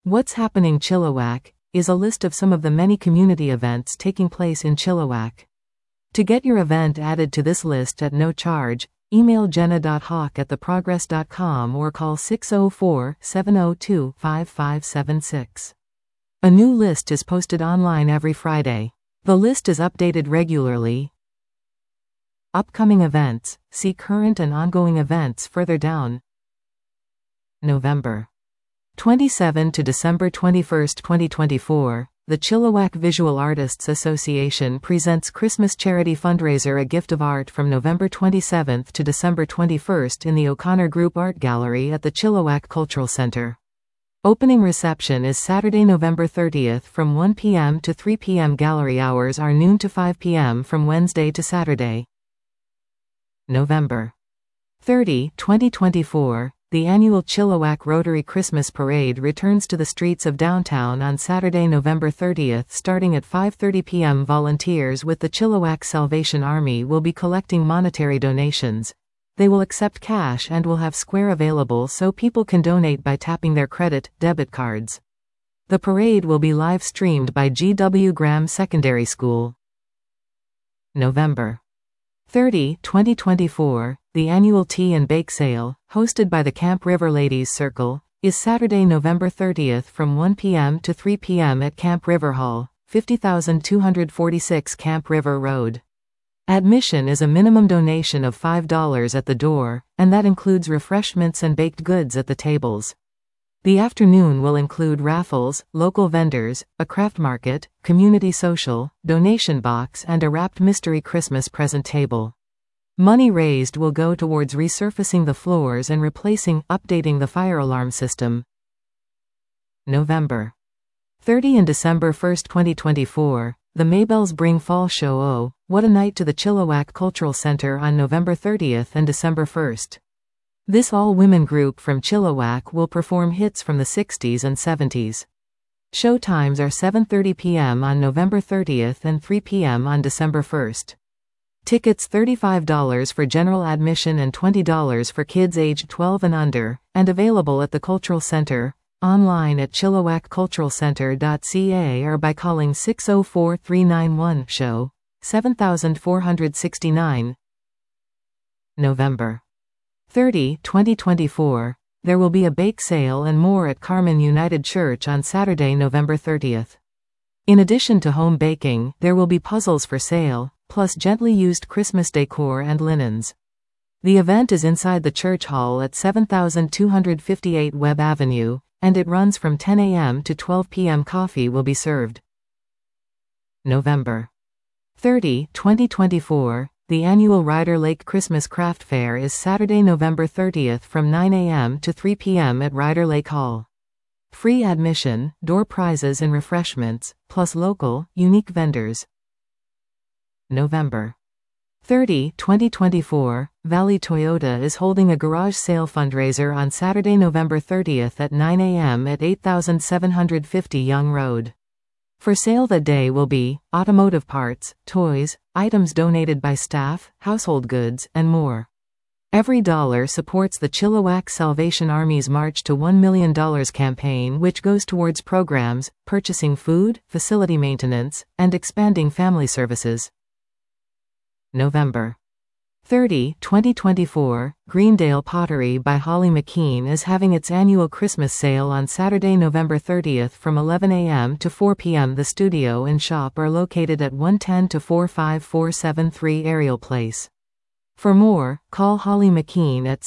What's Happening Chilliwack is a list of some of the many community events taking place in Chilliwack. To get your event added to this list at no charge, email jenna.hawk@theprogress.com or call 604-702-5576. A new list is posted online every Friday. The list is updated regularly. Upcoming events, see current and ongoing events further down. November 27 to December 21, 2024, the Chilliwack Visual Artists Association presents Christmas Charity Fundraiser A Gift of Art from November 27 to December 21 in the O'Connor Group Art Gallery at the Chilliwack Cultural Center. Opening reception is Saturday, November 30 from 1 p.m. to 3 p.m. Gallery hours are noon to 5 p.m. from Wednesday to Saturday. November 30, 2024, the annual Chilliwack Rotary Christmas Parade returns to the streets of downtown on Saturday, November 30, starting at 5:30 p.m. Volunteers with the Chilliwack Salvation Army will be collecting monetary donations. They will accept cash and will have Square available so people can donate by tapping their credit, debit cards. The parade will be live streamed by G.W. Graham Secondary School. November 30, 2024, the annual Tea and Bake Sale, hosted by the Camp River Ladies Circle, is Saturday, November 30 from 1 p.m. to 3 p.m. at Camp River Hall, 50,246 Camp River Road. Admission is a minimum donation of $5 at the door, and that includes refreshments and baked goods at the tables. The afternoon will include raffles, local vendors, a craft market, community social, donation box and a wrapped mystery Christmas present table. Money raised will go towards resurfacing the floors and updating the fire alarm system. November 30 and December 1, 2024, the Maybells Bring Fall Show Oh, What a Night to the Chilliwack Cultural Center on November 30 and December 1. This all-women group from Chilliwack will perform hits from the 60s and 70s. Show times are 7:30 p.m. on November 30 and 3 p.m. on December 1. Tickets $35 for general admission and $20 for kids aged 12 and under, and available at the Cultural Center, online at chilliwackculturalcenter.ca or by calling 604-391-SHOW, 7469. November 30, 2024, there will be a bake sale and more at Carmen United Church on Saturday, November 30. In addition to home baking, there will be puzzles for sale, plus gently used Christmas decor and linens. The event is inside the church hall at 7258 Webb Avenue, and it runs from 10 a.m. to 12 p.m. Coffee will be served. November 30, 2024, the annual Ryder Lake Christmas Craft Fair is Saturday, November 30 from 9 a.m. to 3 p.m. at Ryder Lake Hall. Free admission, door prizes and refreshments, plus local, unique vendors. November 30, 2024, Valley Toyota is holding a garage sale fundraiser on Saturday, November 30 at 9 a.m. at 8750 Young Road. For sale that day will be automotive parts, toys, items donated by staff, household goods, and more. Every dollar supports the Chilliwack Salvation Army's March to $1 Million campaign, which goes towards programs, purchasing food, facility maintenance, and expanding family services. November 30, 2024, Greendale Pottery by Holly McKean is having its annual Christmas sale on Saturday, November 30 from 11 a.m. to 4 p.m. The studio and shop are located at 110 to 45473 Ariel Place. For more, call Holly McKean at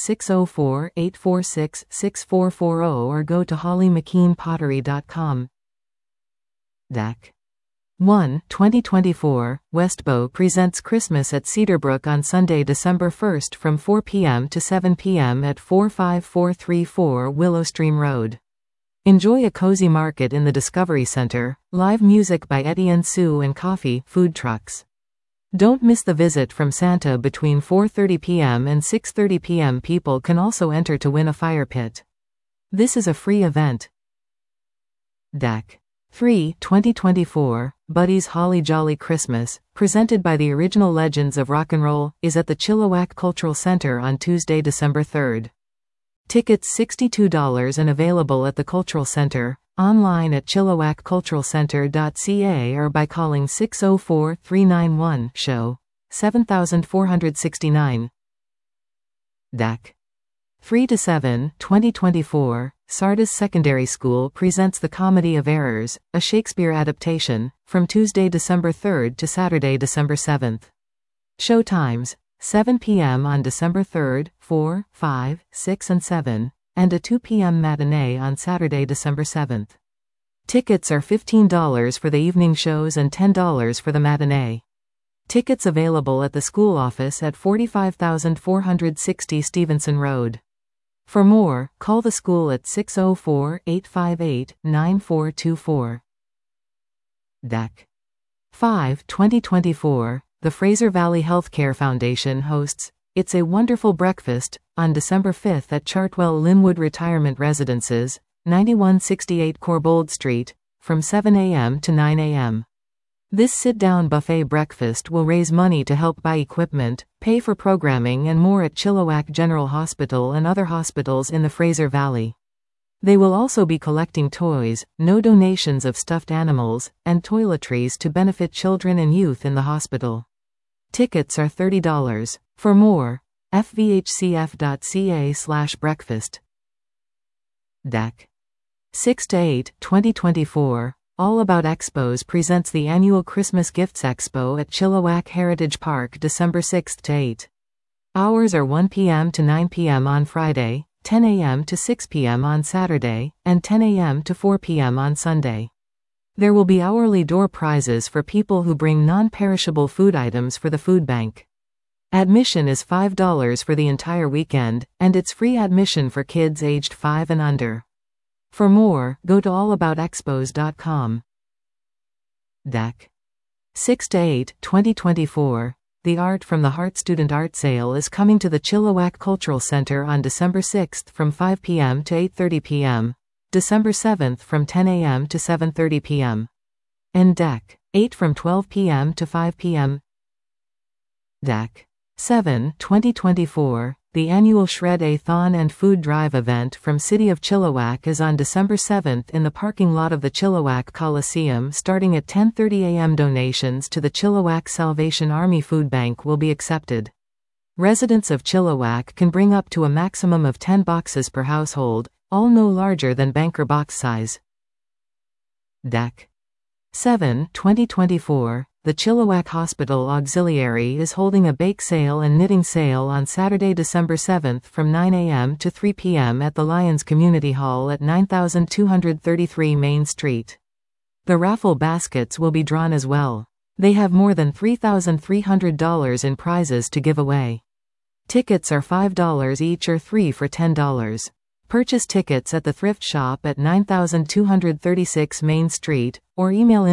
604-846-6440 or go to hollymckeanpottery.com. DAC 1, 2024, Westbow presents Christmas at Cedarbrook on Sunday, December 1 from 4 p.m. to 7 p.m. at 45434 Willow Stream Road. Enjoy a cozy market in the Discovery Center, live music by Etienne Sue and coffee, food trucks. Don't miss the visit from Santa between 4:30 p.m. and 6:30 p.m. People can also enter to win a fire pit. This is a free event. DAC 3, 2024, Buddy's Holly Jolly Christmas, presented by the Original Legends of Rock and Roll, is at the Chilliwack Cultural Center on Tuesday, December 3. Tickets $62 and available at the Cultural Center, online at chilliwackculturalcenter.ca or by calling 604-391-SHOW 7469. DAC 3 to 7, 2024, Sardis Secondary School presents The Comedy of Errors, a Shakespeare adaptation, from Tuesday, December 3rd to Saturday, December 7th. Show times: 7 p.m. on December 3rd, 4, 5, 6 and 7, and a 2 p.m. matinee on Saturday, December 7th. Tickets are $15 for the evening shows and $10 for the matinee. Tickets available at the school office at 45,460 Stevenson Road. For more, call the school at 604-858-9424. DAC 5, 2024, the Fraser Valley Healthcare Foundation hosts It's a Wonderful Breakfast on December 5th at Chartwell Linwood Retirement Residences, 9168 Corbould Street, from 7 a.m. to 9 a.m. This sit-down buffet breakfast will raise money to help buy equipment, pay for programming and more at Chilliwack General Hospital and other hospitals in the Fraser Valley. They will also be collecting toys, no donations of stuffed animals, and toiletries to benefit children and youth in the hospital. Tickets are $30. For more, fvhcf.ca/breakfast. DAC 6 to 8, 2024, All About Expos presents the annual Christmas Gifts Expo at Chilliwack Heritage Park December 6 to 8. Hours are 1 p.m. to 9 p.m. on Friday, 10 a.m. to 6 p.m. on Saturday, and 10 a.m. to 4 p.m. on Sunday. There will be hourly door prizes for people who bring non-perishable food items for the food bank. Admission is $5 for the entire weekend, and it's free admission for kids aged 5 and under. For more, go to allaboutexpos.com. DAC 6 to 8, 2024, The Art from the Heart Student Art Sale is coming to the Chilliwack Cultural Center on December 6th from 5 p.m. to 8:30 p.m., December 7th from 10 a.m. to 7:30 p.m. and DAC 8 from 12 p.m. to 5 p.m. DAC 7, 2024, the annual Shred-A-Thon and Food Drive event from City of Chilliwack is on December 7th in the parking lot of the Chilliwack Coliseum starting at 10:30 a.m. Donations to the Chilliwack Salvation Army Food Bank will be accepted. Residents of Chilliwack can bring up to a maximum of 10 boxes per household, all no larger than banker box size. DAC 7, 2024, the Chilliwack Hospital Auxiliary is holding a bake sale and knitting sale on Saturday, December 7th from 9 a.m. to 3 p.m. at the Lions Community Hall at 9233 Main Street. The raffle baskets will be drawn as well. They have more than $3,300 in prizes to give away. Tickets are $5 each or 3 for $10. Purchase tickets at the thrift shop at 9236 Main Street, or email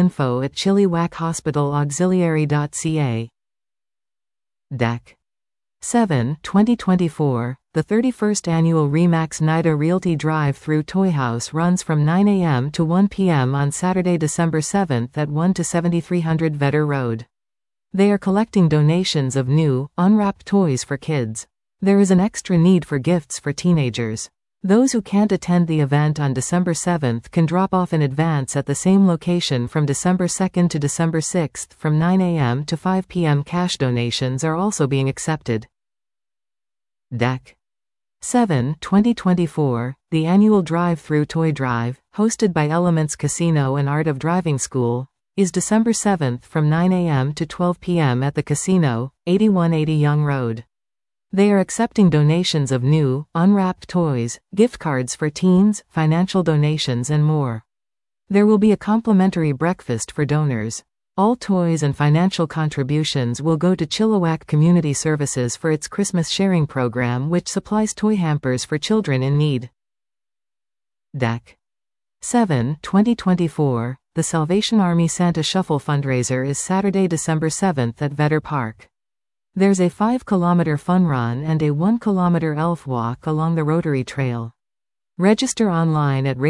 info@chilliwackhospitalauxiliary.ca. DAC 7, 2024, the 31st annual RE/MAX NIDA Realty Drive-Through Toy House runs from 9 a.m. to 1 p.m. on Saturday, December 7th at 1 to 7300 Vetter Road. They are collecting donations of new, unwrapped toys for kids. There is an extra need for gifts for teenagers. Those who can't attend the event on December 7th can drop off in advance at the same location from December 2nd to December 6th from 9 a.m. to 5 p.m. Cash donations are also being accepted. DAC 7, 2024, the annual Drive-Through Toy Drive, hosted by Elements Casino and Art of Driving School, is December 7th from 9 a.m. to 12 p.m. at the casino, 8180 Young Road. They are accepting donations of new, unwrapped toys, gift cards for teens, financial donations and more. There will be a complimentary breakfast for donors. All toys and financial contributions will go to Chilliwack Community Services for its Christmas sharing program, which supplies toy hampers for children in need. DAC 7, 2024, the Salvation Army Santa Shuffle fundraiser is Saturday, December 7th at Vetter Park. There's a 5-kilometer fun run and a 1-kilometer elf walk along the Rotary Trail. Register online at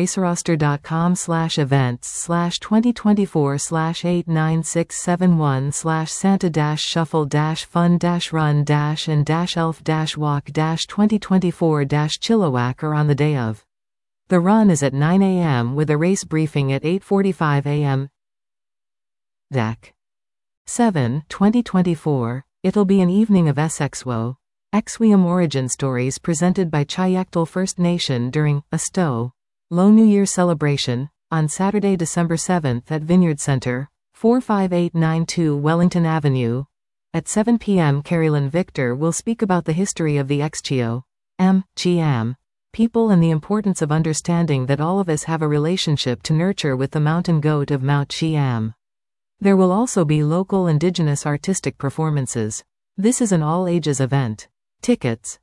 racerostor.com/events/2024/89671/Santa-Shuffle-Fun-Run-and-Elf-Walk-2024-Chilliwack or on the day of. The run is at 9 a.m. with a race briefing at 8:45 a.m. DAC 7, 2024. It'll be an evening of Essexwo. Exwiam origin stories presented by Chayektul First Nation during a Stowe Low New Year celebration on Saturday, December 7th at Vineyard Center, 45892 Wellington Avenue. At 7 p.m. Carolyn Victor will speak about the history of the Xchio Chiam people and the importance of understanding that all of us have a relationship to nurture with the mountain goat of Mount Chiam. There will also be local indigenous artistic performances. This is an all-ages event. Tickets.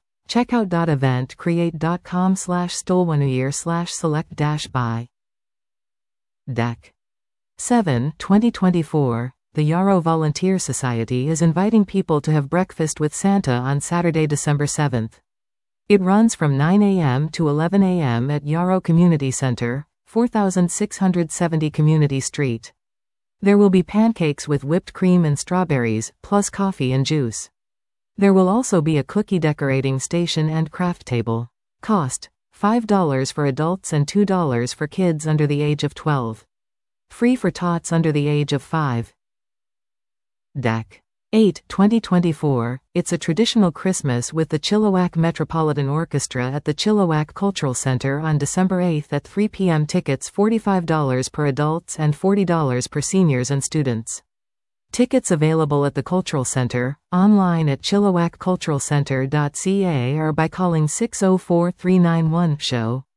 Checkout.eventcreate.com/stole1year/select-buy. DAC 7, 2024. The Yarrow Volunteer Society is inviting people to have breakfast with Santa on Saturday, December 7th. It runs from 9 a.m. to 11 a.m. at Yarrow Community Center, 4670 Community Street. There will be pancakes with whipped cream and strawberries, plus coffee and juice. There will also be a cookie decorating station and craft table. Cost: $5 for adults and $2 for kids under the age of 12. Free for tots under the age of 5. DAC 8, 2024. It's a traditional Christmas with the Chilliwack Metropolitan Orchestra at the Chilliwack Cultural Center on December 8th at 3 p.m. Tickets $45 per adults and $40 per seniors and students. Tickets available at the Cultural Center, online at chilliwackculturalcenter.ca or by calling 604-391-SHOW,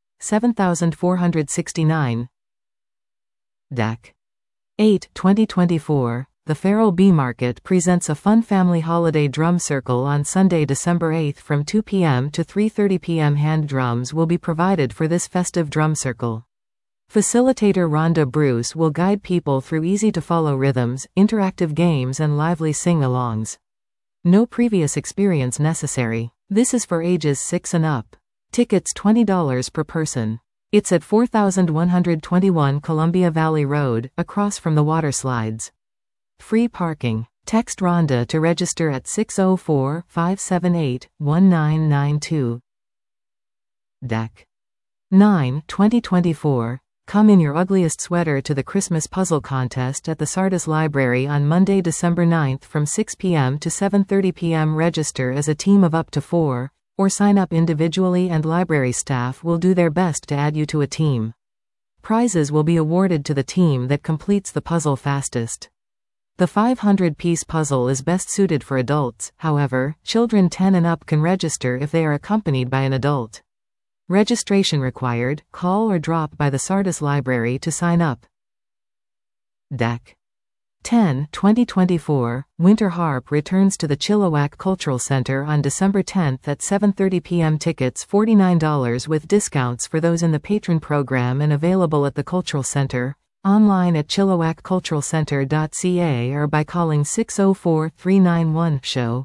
7469. DAC 8, 2024. The Farrell Bee Market presents a fun family holiday drum circle on Sunday, December 8th from 2 p.m. to 3:30 p.m. Hand drums will be provided for this festive drum circle. Facilitator Rhonda Bruce will guide people through easy-to-follow rhythms, interactive games and lively sing-alongs. No previous experience necessary. This is for ages 6 and up. Tickets $20 per person. It's at 4121 Columbia Valley Road, across from the water slides. Free parking. Text Rhonda to register at 604-578-1992. DAC 9, 2024. Come in your ugliest sweater to the Christmas Puzzle Contest at the Sardis Library on Monday, December 9th from 6 p.m. to 7:30 p.m. Register as a team of up to 4, or sign up individually and library staff will do their best to add you to a team. Prizes will be awarded to the team that completes the puzzle fastest. The 500-piece puzzle is best suited for adults, however, children 10 and up can register if they are accompanied by an adult. Registration required. Call or drop by the Sardis Library to sign up. DAC 10, 2024. Winter Harp returns to the Chilliwack Cultural Center on December 10th at 7:30 p.m. Tickets $49 with discounts for those in the patron program and available at the Cultural Center, online at chilliwackculturalcenter.ca or by calling 604-391-SHOW,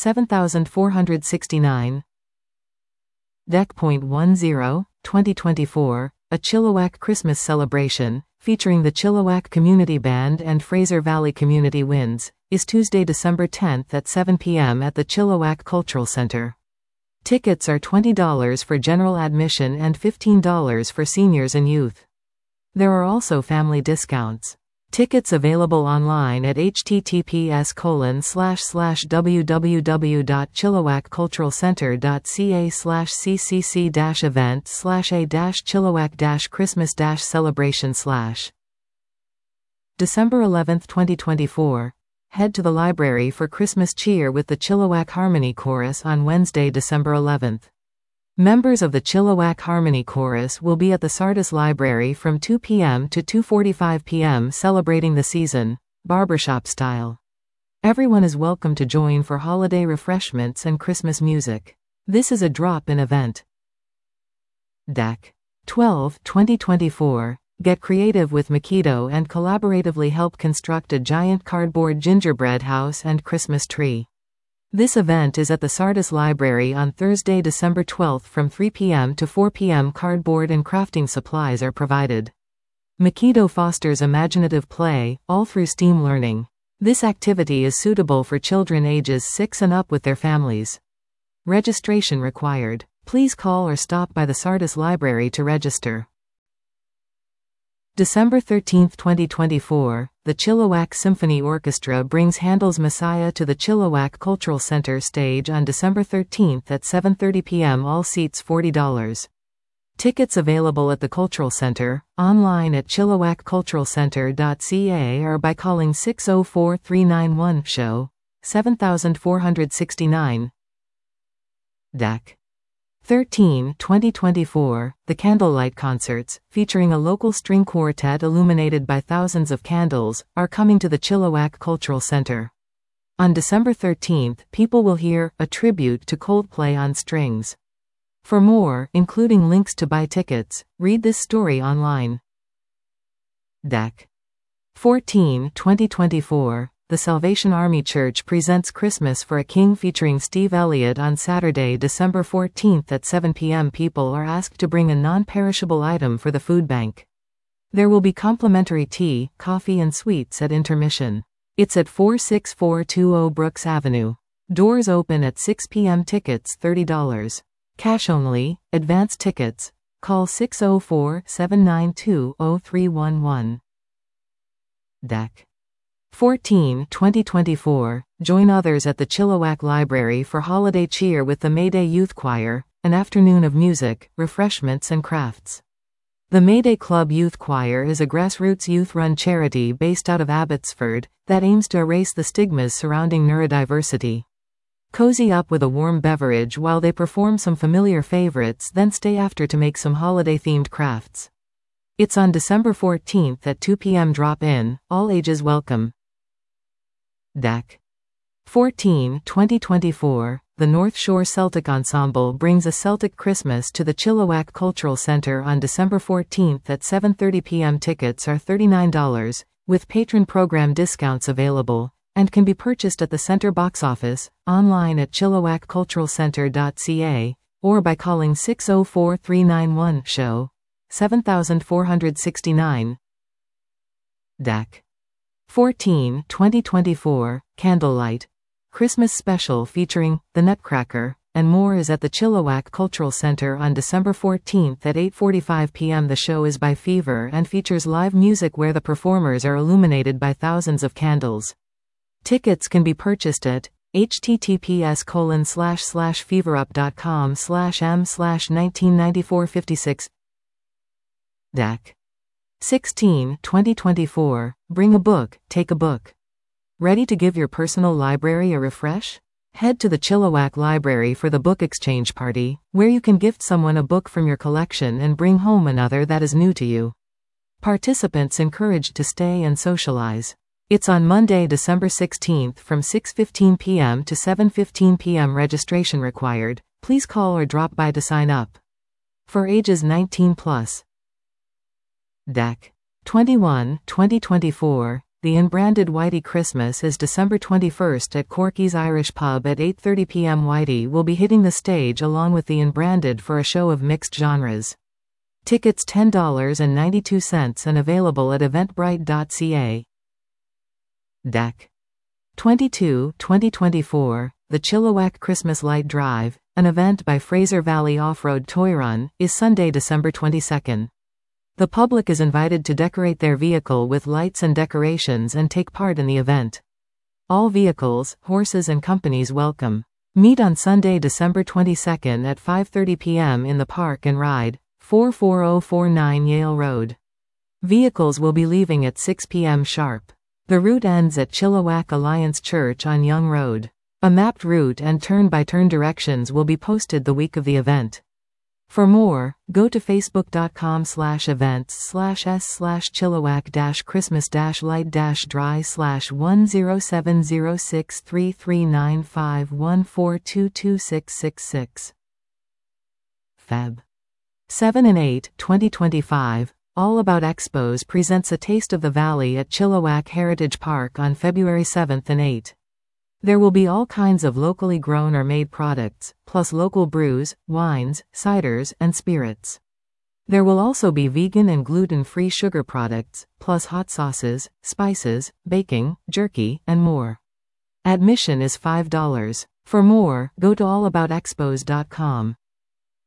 7469. DEC.10, 2024. A Chilliwack Christmas celebration, featuring the Chilliwack Community Band and Fraser Valley Community Winds, is Tuesday, December 10th at 7 p.m. at the Chilliwack Cultural Center. Tickets are $20 for general admission and $15 for seniors and youth. There are also family discounts. Tickets available online at https://www.chilliwackculturalcenter.ca/cc-event/a-chilliwack-christmas-celebration/. December 11th, 2024. Head to the library for Christmas cheer with the Chilliwack Harmony Chorus on Wednesday, December 11th. Members of the Chilliwack Harmony Chorus will be at the Sardis Library from 2 p.m. to 2:45 p.m. celebrating the season, barbershop style. Everyone is welcome to join for holiday refreshments and Christmas music. This is a drop-in event. DAC 12, 2024. Get creative with Makito and collaboratively help construct a giant cardboard gingerbread house and Christmas tree. This event is at the Sardis Library on Thursday, December 12th from 3 p.m. to 4 p.m. Cardboard and crafting supplies are provided. Makito fosters imaginative play, all through STEAM learning. This activity is suitable for children ages 6 and up with their families. Registration required. Please call or stop by the Sardis Library to register. December 13, 2024, the Chilliwack Symphony Orchestra brings Handel's Messiah to the Chilliwack Cultural Center stage on December 13 at 7:30 p.m. All seats $40. Tickets available at the Cultural Center, online at chilliwackculturalcenter.ca or by calling 604-391-SHOW, 7469. DAC 13, 2024, the Candlelight Concerts, featuring a local string quartet illuminated by thousands of candles, are coming to the Chilliwack Cultural Center. On December 13, people will hear a tribute to Coldplay on strings. For more, including links to buy tickets, read this story online. DAC 14, 2024, the Salvation Army Church presents Christmas for a King featuring Steve Elliott on Saturday, December 14 at 7 p.m. People are asked to bring a non-perishable item for the food bank. There will be complimentary tea, coffee and sweets at intermission. It's at 46420 Brooks Avenue. Doors open at 6 p.m. Tickets $30. Cash only, advance tickets. Call 604-792-0311. DAC 14, 2024, join others at the Chilliwack Library for holiday cheer with the Mayday Youth Choir, an afternoon of music, refreshments and crafts. The Mayday Club Youth Choir is a grassroots youth-run charity based out of Abbotsford that aims to erase the stigmas surrounding neurodiversity. Cozy up with a warm beverage while they perform some familiar favorites, then stay after to make some holiday-themed crafts. It's on December 14 at 2 p.m. Drop-in, all ages welcome. DAC 14, 2024, the North Shore Celtic Ensemble brings a Celtic Christmas to the Chilliwack Cultural Center on December 14 at 7:30 p.m. Tickets are $39, with patron program discounts available, and can be purchased at the center box office, online at chilliwackculturalcenter.ca, or by calling 604-391-SHOW, 7469. DAC 14, 2024, Candlelight Christmas Special featuring The Nutcracker and more is at the Chilliwack Cultural Center on December 14 at 8:45 p.m. The show is by Fever and features live music where the performers are illuminated by thousands of candles. Tickets can be purchased at https://feverup.com/m/199456. DAC 16, 2024, bring a book, take a book. Ready to give your personal library a refresh? Head to the Chilliwack Library for the Book Exchange Party, where you can gift someone a book from your collection and bring home another that is new to you. Participants encouraged to stay and socialize. It's on Monday, December 16 from 6:15 p.m. to 7:15 p.m. Registration required. Please call or drop by to sign up. For ages 19+. DAC 21, 2024, the Unbranded Whitey Christmas is December 21 at Corky's Irish Pub at 8:30 p.m. Whitey will be hitting the stage along with the Unbranded for a show of mixed genres. Tickets $10.92 and available at eventbrite.ca. DAC 22, 2024, the Chilliwack Christmas Light Drive, an event by Fraser Valley Off-Road Toy Run, is Sunday, December 22. The public is invited to decorate their vehicle with lights and decorations and take part in the event. All vehicles, horses and companies welcome. Meet on Sunday, December 22 at 5:30 p.m. in the Park and Ride, 44049 Yale Road. Vehicles will be leaving at 6 p.m. sharp. The route ends at Chilliwack Alliance Church on Young Road. A mapped route and turn-by-turn directions will be posted the week of the event. For more, go to facebook.com/events/chilliwack-christmas-light-dry/1076033951422666. Feb. 7 and 8, 2025, All About Expos presents A Taste of the Valley at Chilliwack Heritage Park on February 7 and 8. There will be all kinds of locally grown or made products, plus local brews, wines, ciders, and spirits. There will also be vegan and gluten-free sugar products, plus hot sauces, spices, baking, jerky, and more. Admission is $5. For more, go to allaboutexpos.com.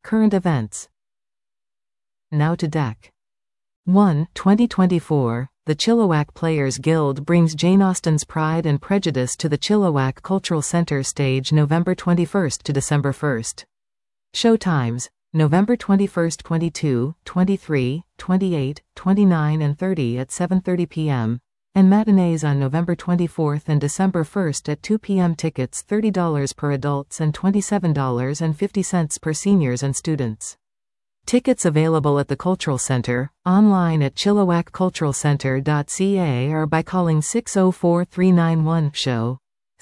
Current events. Now to Deck 1, 2024. The Chilliwack Players Guild brings Jane Austen's Pride and Prejudice to the Chilliwack Cultural Center stage November 21st to December 1st. Show times: November 21st 22, 23, 28, 29 and 30 at 7:30 p.m. and matinees on November 24th and December 1st at 2 p.m. Tickets $30 per adults and $27.50 per seniors and students. Tickets available at the Cultural Center, online at chilliwackculturalcenter.ca or by calling 604-391-SHOW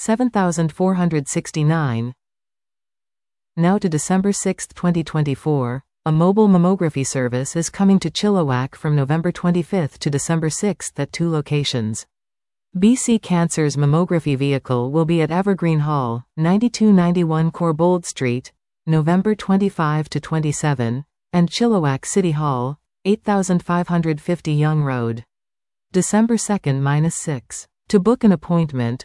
7469. Now to December 6, 2024. A mobile mammography service is coming to Chilliwack from November 25th to December 6th at 2 locations. BC Cancer's mammography vehicle will be at Evergreen Hall, 9291 Corbould Street, November 25 to 27, and Chilliwack City Hall, 8550 Young Road. December 2-6. To book an appointment,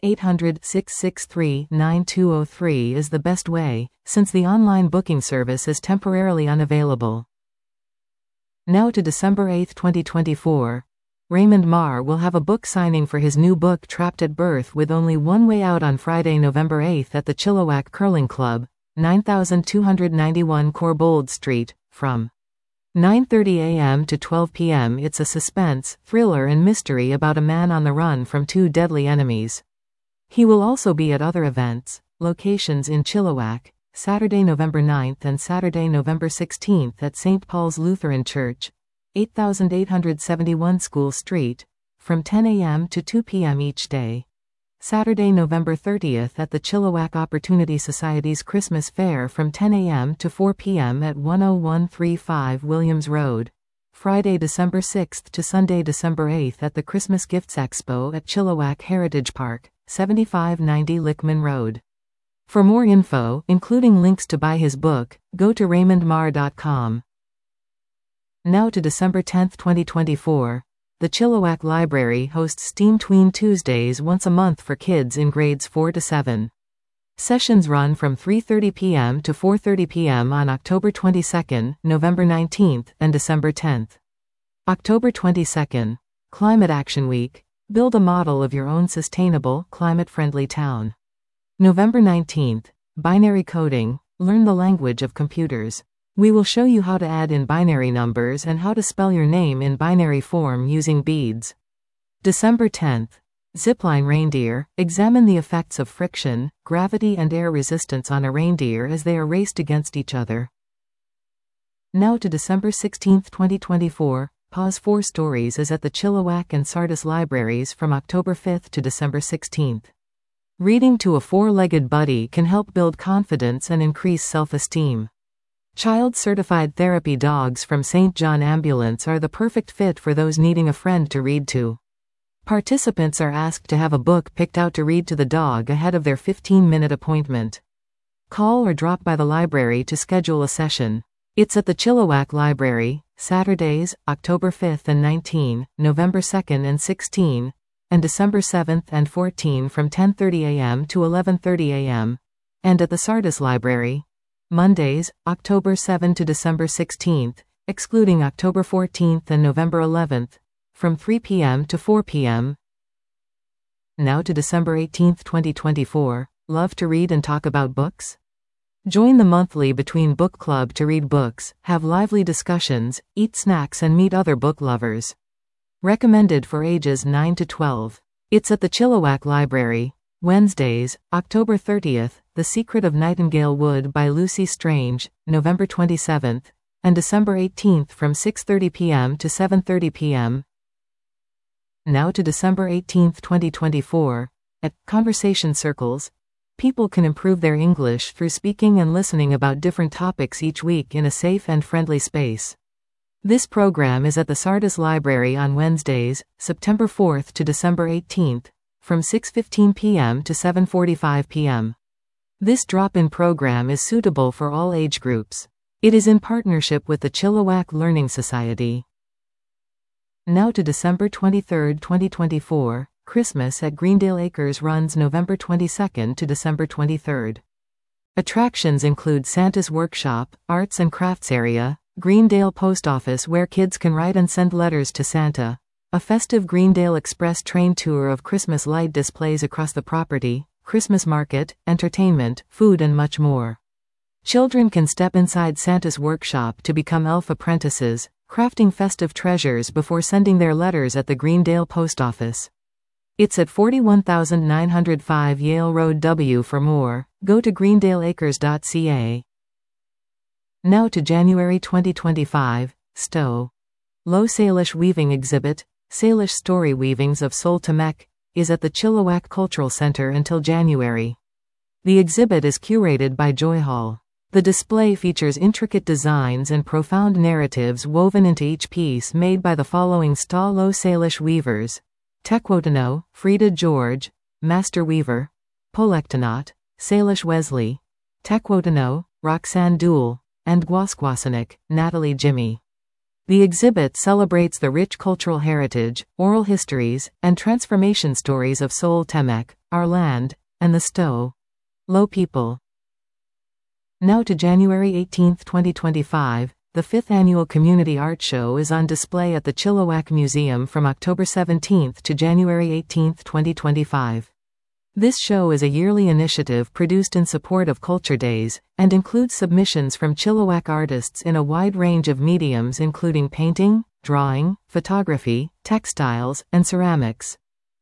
1-800-663-9203 is the best way, since the online booking service is temporarily unavailable. Now to December 8, 2024. Raymond Marr will have a book signing for his new book Trapped at Birth with only one way out on Friday, November 8 at the Chilliwack Curling Club, 9291 Corbould Street, from 9:30 a.m. to 12 p.m. It's a suspense, thriller and mystery about a man on the run from 2 deadly enemies. He will also be at other events, locations in Chilliwack, Saturday, November 9th and Saturday, November 16th at St. Paul's Lutheran Church, 8871 School Street, from 10 a.m. to 2 p.m. each day. Saturday, November 30th at the Chilliwack Opportunity Society's Christmas Fair from 10 a.m. to 4 p.m. at 10135 Williams Road. Friday, December 6th to Sunday, December 8th at the Christmas Gifts Expo at Chilliwack Heritage Park, 7590 Lickman Road. For more info, including links to buy his book, go to raymondmarr.com. Now to December 10, 2024. The Chilliwack Library hosts STEAM Tween Tuesdays once a month for kids in grades 4 to 7. Sessions run from 3:30 p.m. to 4:30 p.m. on October 22nd, November 19th, and December 10th. October 22nd. Climate Action Week. Build a model of your own sustainable, climate-friendly town. November 19th. Binary Coding. Learn the language of computers. We will show you how to add in binary numbers and how to spell your name in binary form using beads. December 10th. Zipline Reindeer. Examine the effects of friction, gravity and air resistance on a reindeer as they are raced against each other. Now to December 16, 2024. Pause 4 Stories is at the Chilliwack and Sardis Libraries from October 5 to December 16. Reading to a four-legged buddy can help build confidence and increase self-esteem. Child-certified therapy dogs from St. John Ambulance are the perfect fit for those needing a friend to read to. Participants are asked to have a book picked out to read to the dog ahead of their 15-minute appointment. Call or drop by the library to schedule a session. It's at the Chilliwack Library, Saturdays, October 5 and 19, November 2 and 16, and December 7 and 14 from 10:30 a.m. to 11:30 a.m., and at the Sardis Library, Mondays, October 7 to December 16, excluding October 14 and November 11, from 3 p.m. to 4 p.m. Now to December 18, 2024. Love to read and talk about books? Join the monthly Between Book Club to read books, have lively discussions, eat snacks and meet other book lovers. Recommended for ages 9 to 12. It's at the Chilliwack Library. Wednesdays, October 30th, The Secret of Nightingale Wood by Lucy Strange, November 27th, and December 18th from 6:30 p.m. to 7:30 p.m. Now to December 18th, 2024. At Conversation Circles, people can improve their English through speaking and listening about different topics each week in a safe and friendly space. This program is at the Sardis Library on Wednesdays, September 4th to December 18th, from 6:15 p.m. to 7:45 p.m. This drop-in program is suitable for all age groups. It is in partnership with the Chilliwack Learning Society. Now to December 23, 2024. Christmas at Greendale Acres runs November 22nd to December 23rd. Attractions include Santa's Workshop, Arts and Crafts Area, Greendale Post Office where kids can write and send letters to Santa, a festive Greendale Express train tour of Christmas light displays across the property, Christmas market, entertainment, food and much more. Children can step inside Santa's workshop to become elf apprentices, crafting festive treasures before sending their letters at the Greendale Post Office. It's at 41905 Yale Road W. For more, go to greendaleacres.ca. Now to January 2025, Stowe. Low Salish Weaving Exhibit, Salish Story Weavings of Sol Temek, is at the Chilliwack Cultural Center until January. The exhibit is curated by Joy Hall. The display features intricate designs and profound narratives woven into each piece made by the following Sta Low Salish weavers: Tequotino, Frida George, Master Weaver; Polektanot, Salish Wesley; Tequotino, Roxanne Dool; and Gwasgwasanik, Natalie Jimmy. The exhibit celebrates the rich cultural heritage, oral histories, and transformation stories of Sol Temek, our land, and the Stowe Low people. Now to January 18, 2025, the 5th Annual Community Art Show is on display at the Chilliwack Museum from October 17 to January 18, 2025. This show is a yearly initiative produced in support of Culture Days, and includes submissions from Chilliwack artists in a wide range of mediums including painting, drawing, photography, textiles, and ceramics.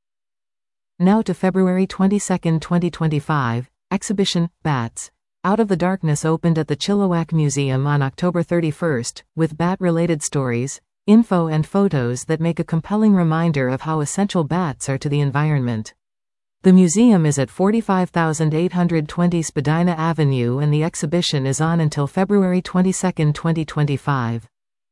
Now to February 22, 2025, exhibition, Bats Out of the Darkness opened at the Chilliwack Museum on October 31, with bat-related stories, info and photos that make a compelling reminder of how essential bats are to the environment. The museum is at 45,820 Spadina Avenue and the exhibition is on until February 22, 2025.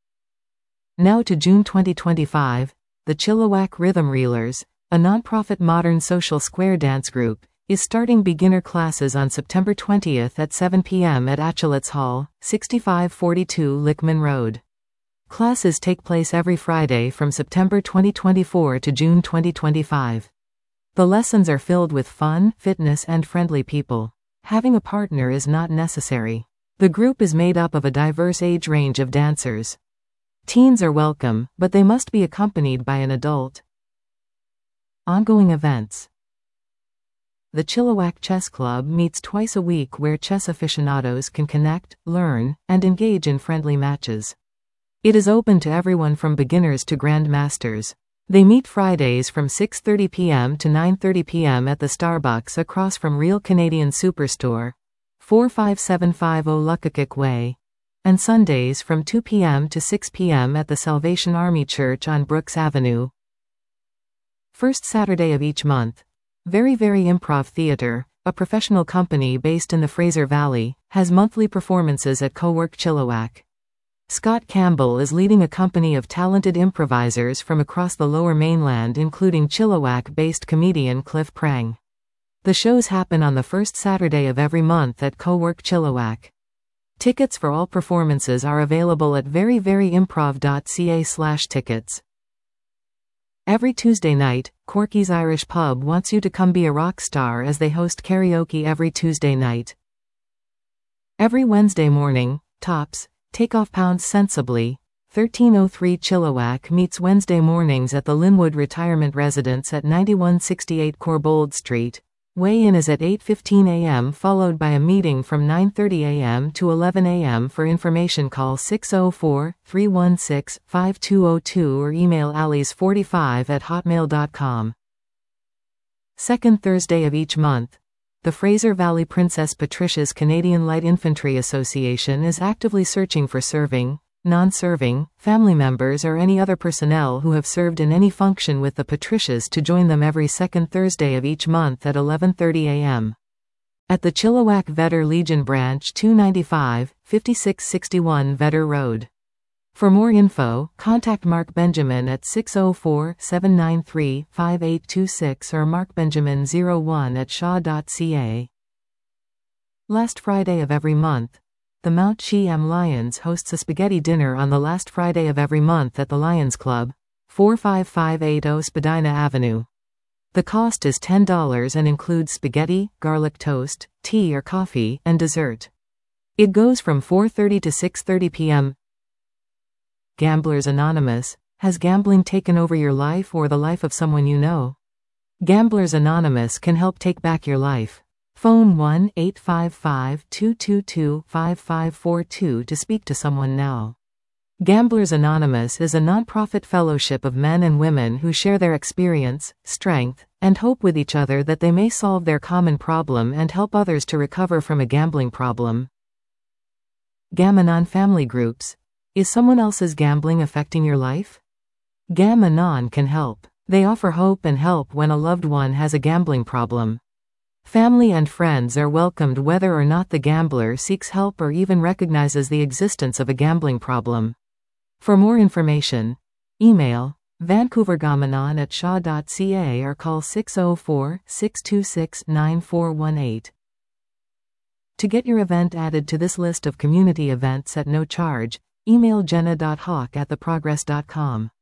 Now to June 2025, the Chilliwack Rhythm Reelers, a nonprofit modern social square dance group, is starting beginner classes on September 20 at 7 p.m. at Achelitz Hall, 6542 Lickman Road. Classes take place every Friday from September 2024 to June 2025. The lessons are filled with fun, fitness and friendly people. Having a partner is not necessary. The group is made up of a diverse age range of dancers. Teens are welcome, but they must be accompanied by an adult. Ongoing events. The Chilliwack Chess Club meets twice a week where chess aficionados can connect, learn, and engage in friendly matches. It is open to everyone from beginners to grandmasters. They meet Fridays from 6:30 p.m. to 9:30 p.m. at the Starbucks across from Real Canadian Superstore, 45750 Luckakik Way, and Sundays from 2 p.m. to 6 p.m. at the Salvation Army Church on Brooks Avenue. First Saturday of each month. Very Very Improv Theatre, a professional company based in the Fraser Valley, has monthly performances at Co-work Chilliwack. Scott Campbell is leading a company of talented improvisers from across the Lower Mainland including Chilliwack-based comedian Cliff Prang. The shows happen on the first Saturday of every month at Co-work Chilliwack. Tickets for all performances are available at veryveryimprov.ca/tickets. Every Tuesday night, Corky's Irish Pub wants you to come be a rock star as they host karaoke every Tuesday night. Every Wednesday morning, Tops, Take Off Pounds Sensibly, 1303 Chilliwack meets Wednesday mornings at the Linwood Retirement Residence at 9168 Corbould Street. Weigh-in is at 8:15 a.m. followed by a meeting from 9:30 a.m. to 11 a.m. For information call 604-316-5202 or email allies45@hotmail.com. Second Thursday of each month. The Fraser Valley Princess Patricia's Canadian Light Infantry Association is actively searching for serving, non-serving, family members or any other personnel who have served in any function with the Patricias to join them every second Thursday of each month at 11:30 a.m. at the Chilliwack Vetter Legion Branch 295, 5661 Vetter Road. For more info, contact Mark Benjamin at 604-793-5826 or markbenjamin01@shaw.ca. Last Friday of every month. The Mount Chi-Am Lions hosts a spaghetti dinner on the last Friday of every month at the Lions Club, 45580 Spadina Avenue. The cost is $10 and includes spaghetti, garlic toast, tea or coffee, and dessert. It goes from 4:30 to 6:30 p.m. Gamblers Anonymous. Has gambling taken over your life or the life of someone you know? Gamblers Anonymous can help take back your life. Phone 1-855-222-5542 to speak to someone now. Gamblers Anonymous is a nonprofit fellowship of men and women who share their experience, strength, and hope with each other that they may solve their common problem and help others to recover from a gambling problem. Gam-Anon Family Groups. Is someone else's gambling affecting your life? Gam-Anon can help. They offer hope and help when a loved one has a gambling problem. Family and friends are welcomed whether or not the gambler seeks help or even recognizes the existence of a gambling problem. For more information, email vancouvergamanon@shaw.ca or call 604-626-9418. To get your event added to this list of community events at no charge, email jenna.hawk@theprogress.com.